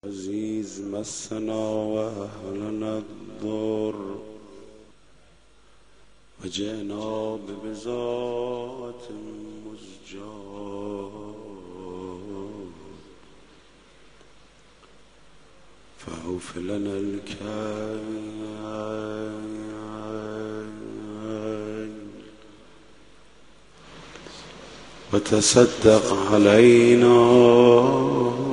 عزیز مسنا و اهلنا الضر و جئنا ببضاعة مزجاة فأوف لنا الكيل وتصدق علينا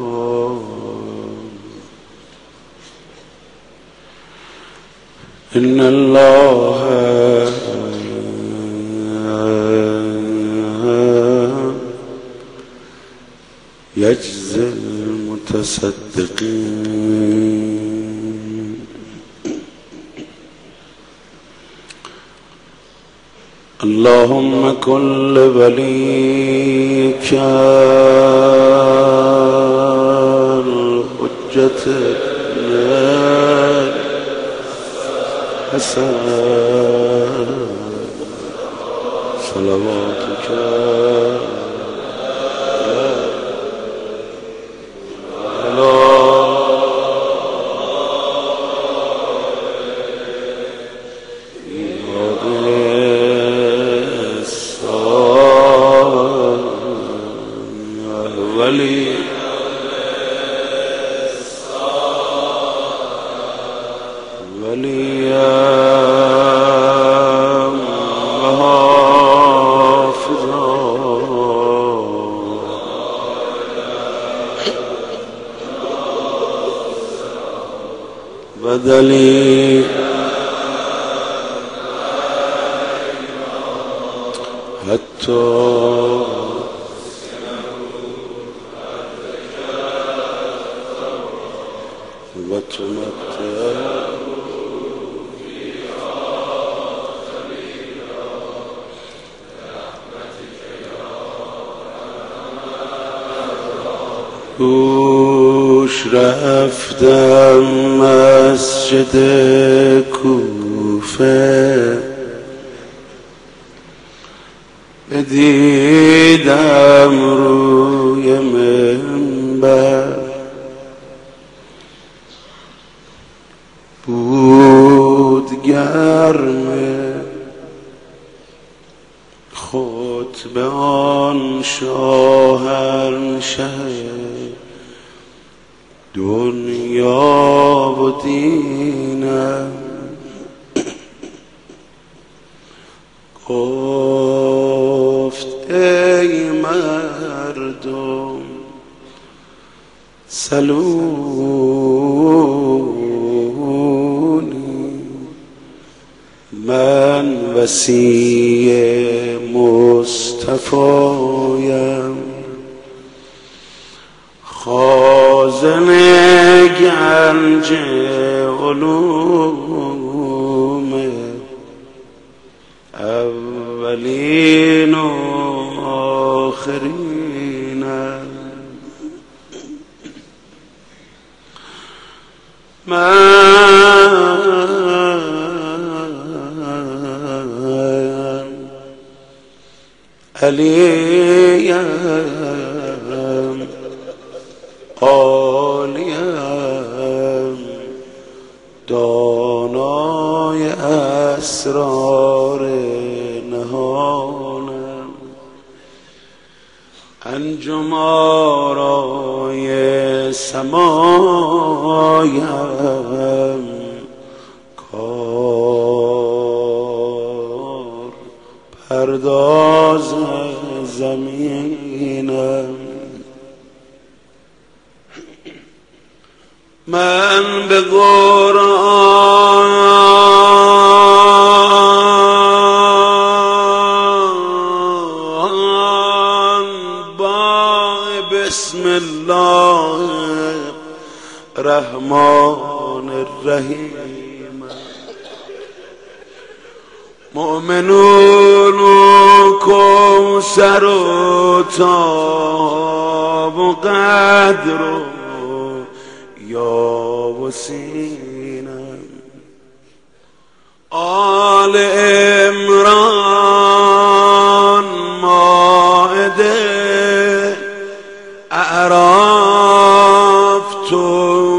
إن الله يجزي المتصدقين. اللهم كن لوليك الحجة حسن صلواتك بدلي حتى وتمتع گوش رفتم مسجد کوفه بدیدم روی منبر بود گرمه خطبه آن شاهنشه دنیا و دینم گفت ای مردم سلونی من وصی مصطفایم خازن گنج علوم اولین و آخرین من علیم عالیم دانای اسرار نهانم انجم آرای سمایم کار پرداز زمینم من به قرآن با بسم الله الرحمن الرحیم مؤمنون و کوثر و تاب و قدر و یا وسینم آل عمران مائده اعراف تو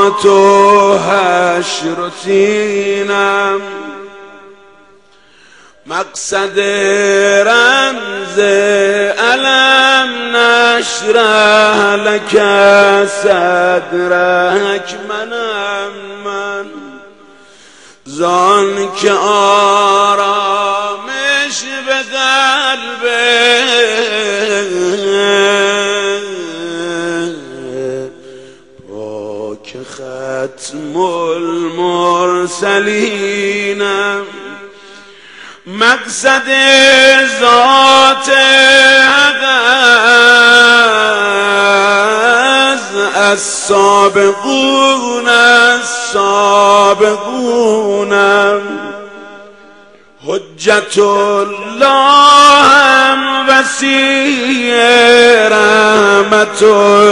ظلمات و حشر و طینم، مقصد رمز علم نشرح لک صدرک منم من، زان که آرامش به قلب پاک ختم المرسلینم، مقصد ذات حق السابقون السابقونم، حجت الله وسیع رحمت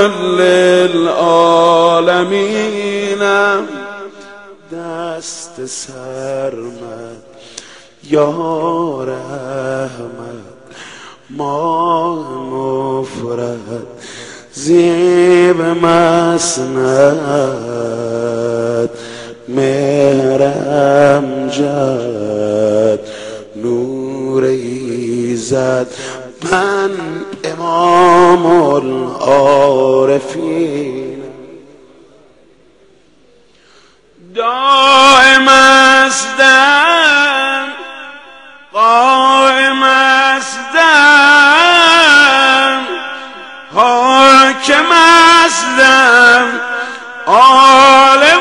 للعالمینم، دست سرمد یا رحمت ماه مفرد زیب مسند مهر امجد نور ایزد، من امام العارفین دائم استم قائم استم حاکم استم عالم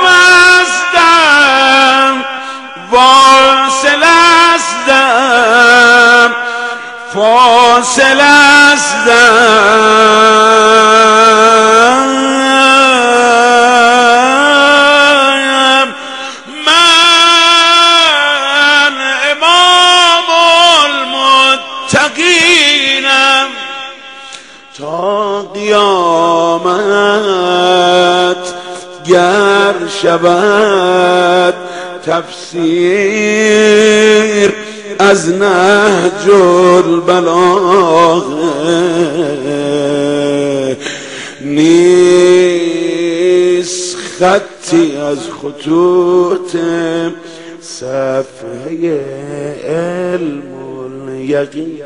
استم واصل استم فاصل استم، من امام المتقینم تا قیامت گر شود تفسیر از نهج البلاغه، نیست خطی از خطوط صفحه علم الیقین.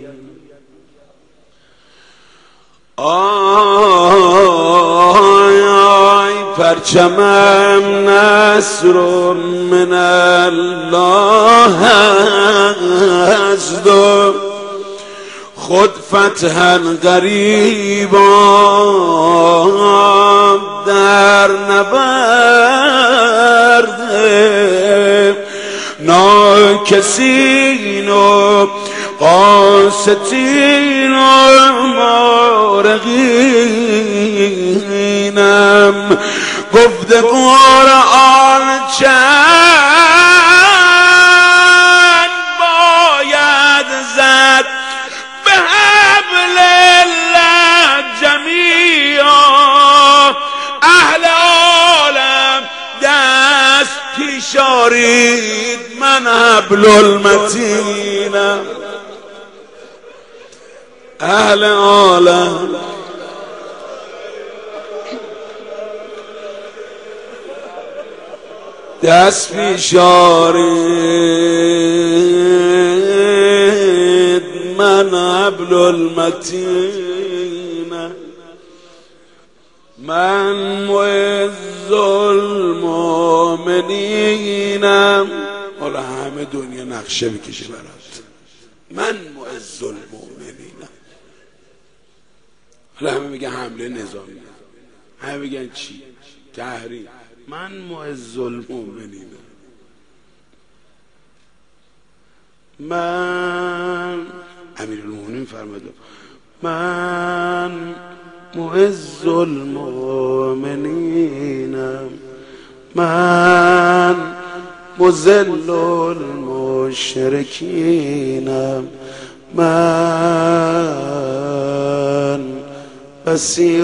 آی آی پرچمم نصر من الله است و خود فتحا قریبا در نبرد ناکسین و قاستین و مارقینم، گفت قرآن چند باید زد به حبل الله جمیعا، اهل عالم دست پیش آرید من حبل المتینم، اهل عالم دست پیش آرید من حبل المتینم، من معز المؤمنینم. حالا همه دنیا نقشه بکشه برات، من معز المؤمنینم. حالا همه میگن حمله نظامی، همه میگن چی؟ تحریم. من معز المؤمنینم، من امیرالمومنین فرموده من معز المؤمنینم، من مذل المشرکینم، من بصیر